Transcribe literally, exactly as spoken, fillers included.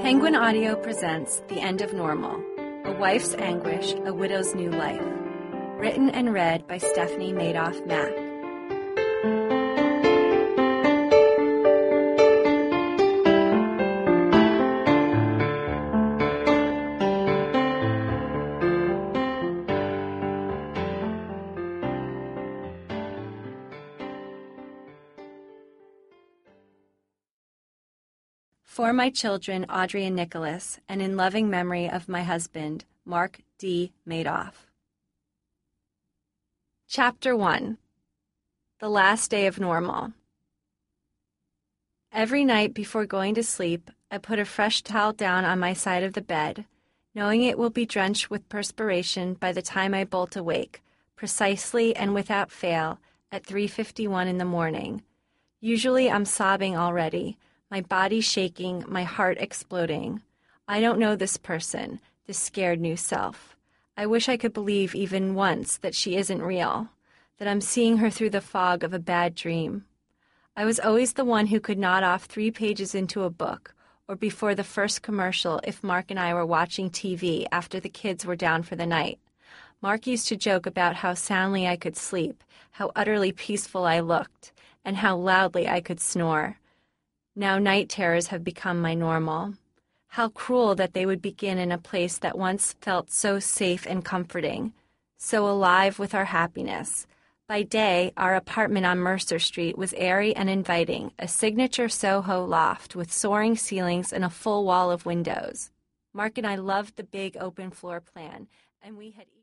Penguin Audio presents The End of Normal, A Wife's Anguish, A Widow's New Life. Written and read by Stephanie Madoff Mack. For my children, Audrey and Nicholas, and in loving memory of my husband, Mark D. Madoff. Chapter one. The Last Day of Normal. Every night before going to sleep, I put a fresh towel down on my side of the bed, knowing it will be drenched with perspiration by the time I bolt awake, precisely and without fail, at three fifty-one in the morning. Usually I'm sobbing already, my body shaking, my heart exploding. I don't know this person, this scared new self. I wish I could believe even once that she isn't real, that I'm seeing her through the fog of a bad dream. I was always the one who could nod off three pages into a book, or before the first commercial if Mark and I were watching T V after the kids were down for the night. Mark used to joke about how soundly I could sleep, how utterly peaceful I looked, and how loudly I could snore. Now night terrors have become my normal. How cruel that they would begin in a place that once felt so safe and comforting, so alive with our happiness. By day, our apartment on Mercer Street was airy and inviting, a signature Soho loft with soaring ceilings and a full wall of windows. Mark and I loved the big open floor plan, and we had